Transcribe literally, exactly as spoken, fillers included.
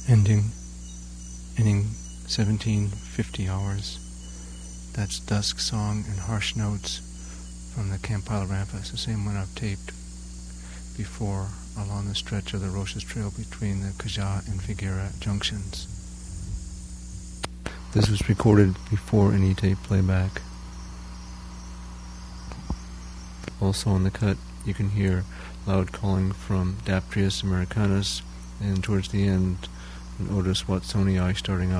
ending, ending seventeen fifty hours. That's Dusk Song and Harsh Notes from the Kampala Rampa. It's the same one I've taped before along the stretch of the Roches Trail between the Kaja and Figuera junctions. This was recorded before any tape playback. Also on the cut, you can hear loud calling from Daptrius Americanus, and towards the end, an Otis Watsonii starting out.